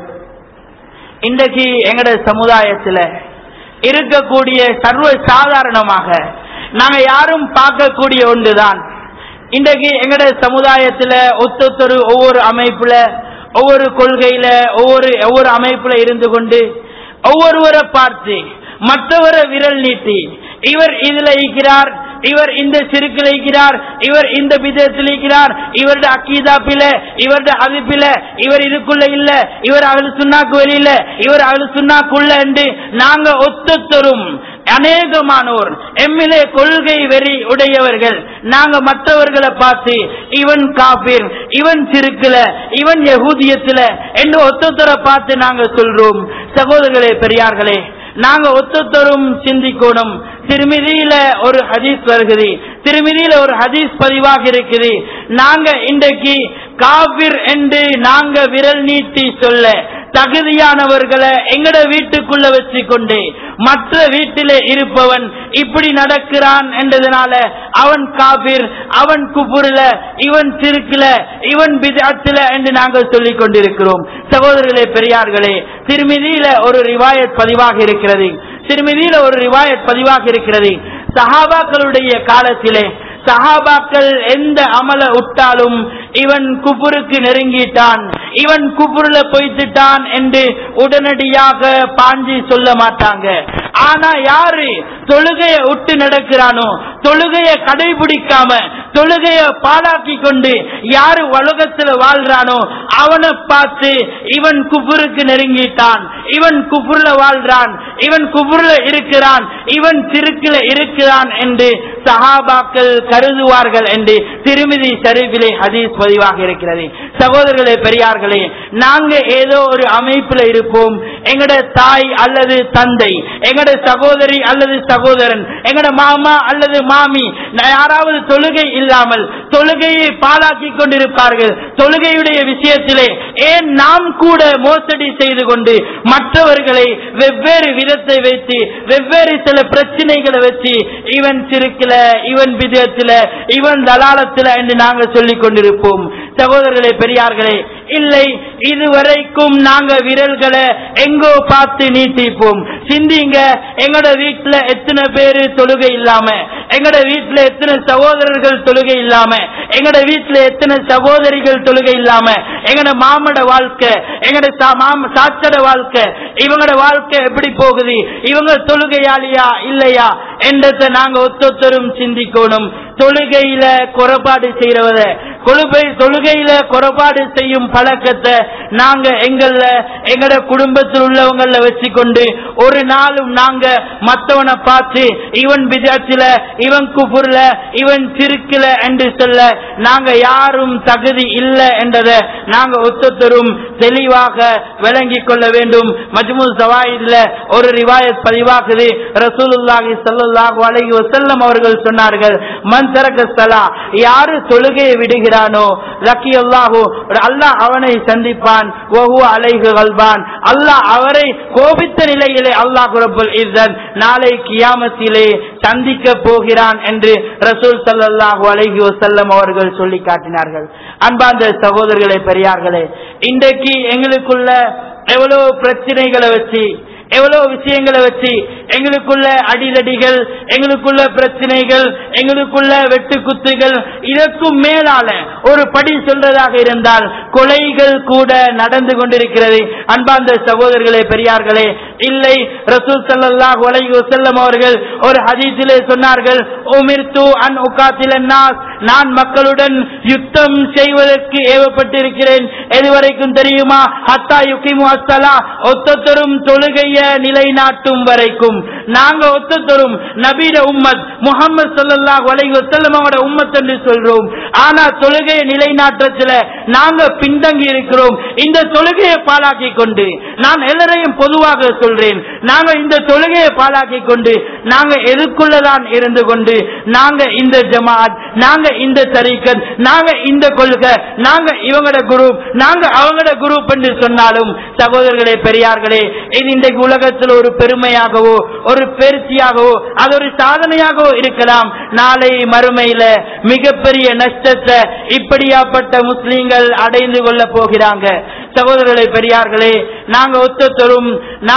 இன்றைக்கு எங்கட சமுதாயத்தில் இருக்கக்கூடிய சர்வ சாதாரணமாக நாங்க யாரும் பார்க்கக்கூடிய ஒன்றுதான். இன்றைக்கு எங்கட சமுதாயத்தில் ஒத்தொத்தரு ஒவ்வொரு அமைப்புல, ஒவ்வொரு கொள்கையில, ஒவ்வொரு அமைப்புல இருந்து கொண்டு ஒவ்வொருவரை பார்த்து மற்றவரை விரல் நீட்டி, இவர் இதுல இருக்கிறார், இவர் இந்த சிறுக்கில் இருக்கிறார், இவர் இந்த பிதத்தில் இருக்கிறார், இவருடைய அக்கீதா பில, இவருடைய அது பில, இவர் இதுக்குள்ள இல்ல, இவர் அகல் சுன்னாக்கு வெளியில, இவர் அகல் சுன்னாக்குள்ள என்று நாங்க ஒத்தொத்தரும் அநேகமானோர் எம்மிலே கொள்கை வெறி உடையவர்கள் நாங்க மற்றவர்களை பார்த்து இவன் காபிர், இவன் சிறுக்குல, இவன் யஹூதியத்துல என்று ஒத்தொத்தரை பார்த்து நாங்க சொல்றோம். சகோதரர்களே, பெரியார்களே, நாங்க ஒத்தொத்தரும் சிந்திக்கணும். திருமிதியில ஒரு ஹதீஸ் வருகிறது, திருமிதியில ஒரு ஹதீஸ் பதிவாக இருக்குது. நாங்க இன்றைக்கு காபிர் என்று நாங்க விரல் நீட்டி சொல்ல தகுதியானவர்களை எங்கட வீட்டுக்குள்ள வச்சு கொண்டு மற்ற வீட்டிலே இருப்பவன் இப்படி நடக்கிறான் என்றதுனால அவன் காபிர், அவன் குஃபுர்ல, இவன் சிறுக்குல, இவன் பித்அத்துல என்று நாங்கள் சொல்லிக் கொண்டிருக்கிறோம். சகோதரர்களே, பெரியார்களே, திருமிதியில ஒரு ரிவாயத் பதிவாக இருக்கிறது. திருமிதியில ஒரு ரிவாயத் பதிவாக இருக்கிறது. சஹாபாக்களுடைய காலத்திலே சஹாபாக்கள் எந்த அமல விட்டாலும் இவன் குஃபுருக்கு நெருங்கிட்டான், இவன் குஃபுர்ல போய்த்துட்டான் என்று உடனடியாக பாஞ்சி சொல்ல மாட்டாங்க. ஆனா யாரு தொழுகைய விட்டு நடக்கிறானோ, தொழுகைய கடைபிடிக்காம தொழுகைய பாழாக்கி கொண்டு யாரு உலகத்துல வாழ்றானோ அவனை பார்த்து இவன் குஃபுருக்கு நெருங்கிட்டான், இவன் குஃபுர்ல வாழ்றான், இவன் குஃபுர்ல இருக்கிறான், இவன் சிறுக்குல இருக்கிறான் என்று சஹாபாக்கள் கருதுவார்கள் என்று திருமிதி ஷரீஃபிலே ஹதீஸ் பதிவாக இருக்கிறது. சகோதரர்களே, பெரியார்களே, நாங்க ஏதோ ஒரு அமைப்புல இருப்போம். எங்கட தாய் அல்லது தந்தை, எங்கட சகோதரி அல்லது சகோதரன், எங்கட மாமா அல்லது மாமி யாராவது தொழுகை இல்லாமல் தொழுகையை பாழாக்கி கொண்டிருப்பார்கள். தொழுகையுடைய விஷயத்திலே ஏன் நாம் கூட மோசடி செய்து கொண்டு மற்றவர்களை வெவ்வேறு விதத்தை வைத்து வெவ்வேறு சில பிரச்சனைகளை வச்சு இவன் சிறுக்கில, இவன் பிதத்துல, இவன் தலாலத்துல என்று நாங்கள் சொல்லிக் கொண்டிருப்போம். சகோதரர்களே, பெரியார்களே, இல்லை, இதுவரைக்கும் நாங்க விரல்களை எங்கோ பார்த்து நீட்டிப்போம். சிந்திங்க, எங்கட வீட்டுல எத்தனை பேரு தொழுகை இல்லாம, எங்கட வீட்டுல எத்தனை சகோதரர்கள் தொழுகை இல்லாம, எங்கட வீட்டுல எத்தனை சகோதரிகள் தொழுகை இல்லாம, எங்கட மாமட வாழ்க்கை, எங்கட சாச்சட வாழ்க்கை, இவங்கட வாழ்க்கை எப்படி போகுது, இவங்க தொழுகையாளியா இல்லையா என்றதை நாங்க ஒத்தொத்தரும் சிந்திக்கணும். தொழுகையில குறைபாடு செய்யறவத, தொழுகையில குறைபாடு செய்யும் பழக்கத்தை நாங்க எங்கட குடும்பத்தில் உள்ளவங்கள வச்சுக்கொண்டு ஒரு நாளும் நாங்க மத்தவனை பார்த்து இவன் பிதாச்சில, இவன் குஃபுர்ல, இவன் சிறுக்குல என்று சொல்ல நாங்க யாரும் தகுதி இல்லை என்றதை நாங்க ஒத்தொத்தரும் தெளிவாக விளங்கிக் கொள்ள வேண்டும். மஜ்மு ஸவாயித்ல ஒரு ரிவாயத் பதிவாகுது. ரசூலுல்லாஹி ஸல்லல்லாஹு அலைஹி வஸல்லம் அவர்கள் சொன்னார்கள், மன் தரக ஸலா, யாரு தொழுகையை விடுகிறானோ லக்கியல்லாஹு, அல்லாஹ் அவனை சந்திப்பான், வஹுவ அலைஹி கல்பான், அல்லாஹ் அவரை கோபித்த நிலையிலே அல்லாஹ் ரப்புல் இஸ்ஸத் நாளை கியாமத்திலே சந்திக்க போகிறான் என்று ரசூல் ஸல்லல்லாஹு அலைஹி வஸல்லம் அவர்கள் சொல்லி காட்டினார்கள். அன்பார்ந்த சகோதரர்களே, பெரியார்களே, இன்றைக்கு எங்களுக்குள்ள எவ்வளவு பிரச்சனைகளை வச்சு, எவ்வளவு விஷயங்களை வச்சு எங்களுக்குள்ள அடிதடிகள், எங்களுக்குள்ள பிரச்சனைகள், எங்களுக்குள்ள வெட்டு குத்துகள், இதற்கும் மேலால ஒரு படி சொல்றதாக இருந்தால் கொலைகள் கூட நடந்து கொண்டிருக்கிறது. அன்பார்ந்த சகோதரர்களே, பெரியார்களே, இல்லை, ரசூல் ஸல்லல்லாஹு அலைஹி வஸல்லம் அவர்கள் ஒரு ஹதீஸிலே சொன்னார்கள், உமிர்து அன் உகாத்திலன் நாஸ், நான் மக்களுடன் யுத்தம் செய்வதற்கு ஏவப்பட்டிருக்கிறேன். எதுவரைக்கும் தெரியுமா? ஹத்தா யுகிமு அஸ்ஸலா, ஒத்தொத்தரும் தொழுகைய நிலைநாட்டும் வரைக்கும். நாங்க ஒத்தொத்தரும் நபீட உம்மத் முஹம்மது ஸல்லல்லாஹு அலைஹி வஸல்லம் அவரோட உம்மத் என்று சொல்றோம். ஆனா தொழுகையை நிலைநாட்டத்தில் நாங்க பின்தங்கி இருக்கிறோம். இந்த தொழுகையை பாழாக்கி கொண்டு, நான் எல்லாரையும் பொதுவாக சொல்றேன், நாங்க இந்த தொழுகையை பாழாக்கி கொண்டு நாங்க எதுக்குள்ளதான் இருந்து கொண்டு நாங்க இந்த ஜமாத், நாங்க இந்த தரீக்கத், நாங்க இந்த கொள்கை, நாங்க இவங்களோட குரூப், நாங்க அவங்களோட குரூப் என்று சொன்னாலும் சகோதரர்களே, பெரியார்களே, இது இன்றைக்கு உலகத்தில் ஒரு பெருமையாகவோ ஒரு பெருசியாகவோ அது ஒரு சாதனையாகவோ இருக்கலாம். நாளை மறுமையில மிகப்பெரிய நஷ்டத்தை இப்படியாப்பட்ட முஸ்லீம்கள் அடைந்து கொள்ள போகிறாங்க. சகோதரர்களே, பெரியார்களே, நாங்க ஒத்தொத்தரும்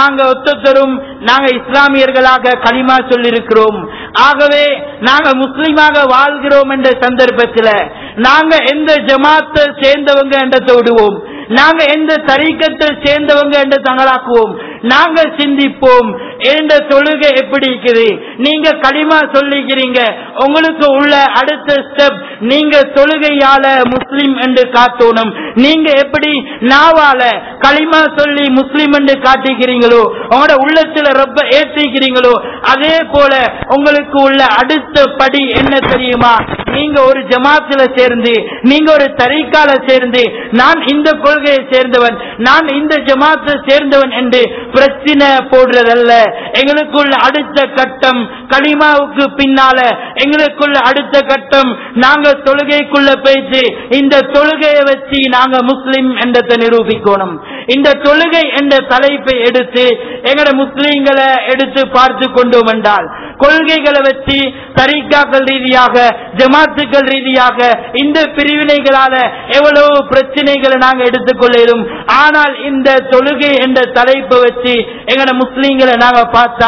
நாங்க இஸ்லாமியர்களாக கலிமா சொல்லியிருக்கிறோம். ஆகவே நாங்க முஸ்லீமாக வாழ்கிறோம் என்ற சந்தர்ப்பத்தில் நாங்க எந்த ஜமாத்தை சேர்ந்தவங்க என்றதை விடுவோம், நாங்க எந்த தரீக்கத்தை சேர்ந்தவங்க என்று தங்களாக்குவோம். நாங்க சிந்திப்போம், என்ற தொழுகை எப்படி இருக்குது, நீங்க களிமா சொல்லிக்கிறீங்க, உங்களுக்கு உள்ள அடுத்த ஸ்டெப் நீங்க தொழுகையால முஸ்லிம் என்று காட்டணும். நீங்க எப்படி நாவால களிமா சொல்லி முஸ்லிம் என்று காட்டிக்கிறீங்களோ, உங்களோட உள்ளத்துல ரொம்ப ஏற்றிக்கிறீங்களோ, அதே போல உங்களுக்கு உள்ள அடுத்த படி என்ன தெரியுமா? நீங்க ஒரு ஜமாத்துல சேர்ந்து, நீங்க ஒரு தரீக்கால சேர்ந்து, நான் இந்த கொள்கையை சேர்ந்தவன், நான் இந்த ஜமாத்தை சேர்ந்தவன் என்று பிரச்சனை போடுறதல்ல. எங்களுக்குள்ள அடுத்த கட்டம் கலிமாவுக்கு பின்னால எங்களுக்குள்ள அடுத்த கட்டம் நாங்க தொழுகைக்குள்ள போயிட்டு இந்த தொழுகையை வச்சு நாங்க முஸ்லிம் என்றதை நிரூபிக்கணும். இந்த தொழுகை என்ற தலைப்பை எடுத்து எங்கட முஸ்லிம்களை எடுத்து பார்த்து கொண்டோம் என்றால், கொள்கைகளை வச்சு தரீக்காக்கள் ரீதியாக, ஜமாத்துக்கள் ரீதியாக இந்த பிரிவினைகளால எவ்வளவு பிரச்சனைகளை நாங்க எடுத்துக்கொள்ளும். ஆனால் இந்த தொழுகை என்ற தலைப்பை வச்சு எங்கட முஸ்லிம்களை நாங்க பார்த்தா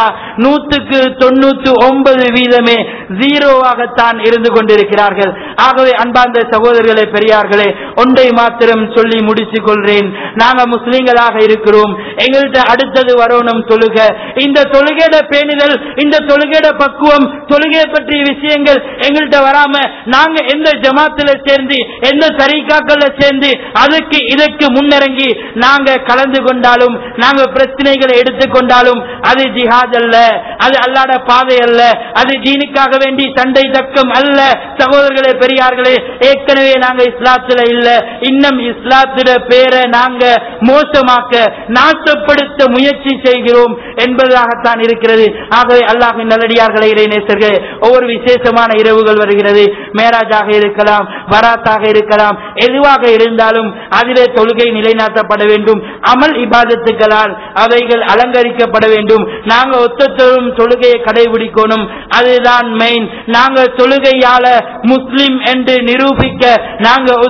99% ஜீரோவாகத்தான் இருந்து கொண்டிருக்கிறார்கள். ஆகவே அன்பார்ந்த சகோதரர்களே, பெரியார்களே, ஒன்றை மாத்திரம் சொல்லி முடித்துக் கொள்றேன். நாங்க முஸ்லிம்களாக இருக்கிறோம், எங்கள்கிட்ட அடுத்தது வரணும் தொழுகை. இந்த தொழுகையோட பேணுதல், இந்த தொழுகையோட பக்குவம், தொழுகையை பற்றிய விஷயங்கள் எங்கள்கிட்ட வராம நாங்க எந்த ஜமாத்துல சேர்ந்து, எந்த தரீக்காக்கள்ல சேர்ந்து அதுக்கு இதற்கு முன்னிறங்கி நாங்க கலந்து கொண்டாலும், நாங்க பிரச்சனைகளை எடுத்துக்கொண்டாலும் அது ஜிஹாத் அல்ல, அது அல்லாஹ்வுடைய பாதை அல்ல, அது தீனுக்காக வேண்டி சண்டை தக்கம் அல்ல. சகோதரர்களே, பெரியார்களே, ஏற்கனவே நாங்க இஸ்லாத்துல இல்ல, இன்னும் இஸ்லாத்திட பேரை நாங்க மோசமாக்க, நாசப்படுத்த முயற்சி செய்கிறோம் என்பதாகத்தான் இருக்கிறது. ஆகவே அல்லாஹ்வின் நல்லடியார்களே, இறைநேசர்களே, ஒவ்வொரு விசேஷமான இரவுகள் வருகிறது. மேராஜாக இருக்கலாம், பராத்தாக இருக்கலாம், எதுவாக இருந்தாலும் அதிலே தொழுகை நிலைநாட்டப்பட வேண்டும். அமல் இபாதத்துக்களால் அவைகள் அலங்கரிக்கப்பட வேண்டும். நாங்க ஒத்தொத்தரும் தொழுகையை கடைபிடிக்கணும். அதுதான் மெயின். நாங்க தொழுகையால முஸ்லிம் என்று நிரூபிக்க நாங்க ஒத்தொத்தரும்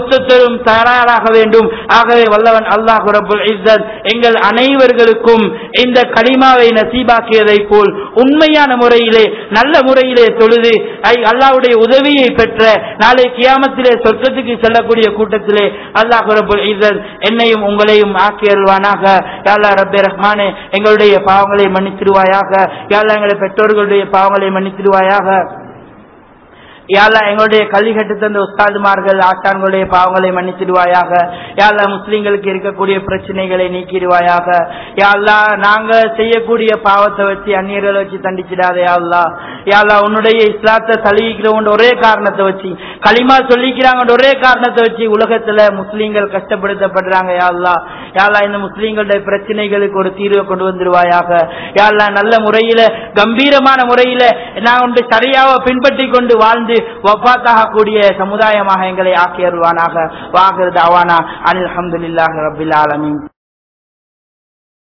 நீங்களும் தயாராக வேண்டும். ஆகவே வல்லவன் அல்லாஹ் ரப்புல் இஸ்ஸத் எங்கள் அனைவர்களுக்கும் இந்த கலிமாவை நசீபாக்கியதை போல் உண்மையான முறையிலே நல்ல முறையிலே தொழுது அல்லாஹ்வுடைய உதவியை பெற்ற நாளை கியாமத்திலே சொர்க்கத்துக்கு செல்லக்கூடிய கூட்டத்திலே அல்லாஹ் ரப்புல் இஸ்ஸத் என்னையும் உங்களையும் ஆக்கி அருள்வானாக. யா அல்லாஹ் ரப்பே ரஹ்மானே, எங்களுடைய பாவங்களை மன்னித்திடுவாயாக. யா அல்லாஹ் எங்களுடைய பெற்றோர்களுடைய பாவங்களை மன்னித்திடுவாயாக. யா அல்லாஹ் எங்களுடைய கல்வி கற்று தந்த உஸ்தாதுமார்கள் ஆசான்களுடைய பாவங்களை மன்னித்திடுவாயாக. யா அல்லாஹ் முஸ்லிம்களுக்கு இருக்கக்கூடிய பிரச்சனைகளை நீக்கிடுவாயாக. யா அல்லாஹ் நாங்க செய்யக்கூடிய பாவத்தை வச்சு அந்நியர்களை வச்சு தண்டிச்சிடாதே. யா அல்லாஹ் யா அல்லாஹ் உன்னுடைய இஸ்லாத்தை தழுவிக்கிறவங்க ஒரே காரணத்தை வச்சு, களிமா சொல்லிக்கிறாங்க ஒரே காரணத்தை வச்சு உலகத்துல முஸ்லிம்கள் கஷ்டப்படுத்தப்படுறாங்க. யா அல்லாஹ் யா அல்லாஹ் இந்த முஸ்லிம்களுடைய பிரச்சனைகளுக்கு ஒரு தீர்வை கொண்டு வந்துடுவாயாக. யா அல்லாஹ் நல்ல முறையில கம்பீரமான முறையில நான் சரியாக பின்பற்றி கொண்டு வாழ்ந்து வஃபாத்தாக கூடிய சமுதாயமாக எங்களை ஆக்கி அருள்வானாக. வாஹிர் தஅவானா அனில் ஹம்துலில்லாஹி ரப்பில் ஆலமீன்.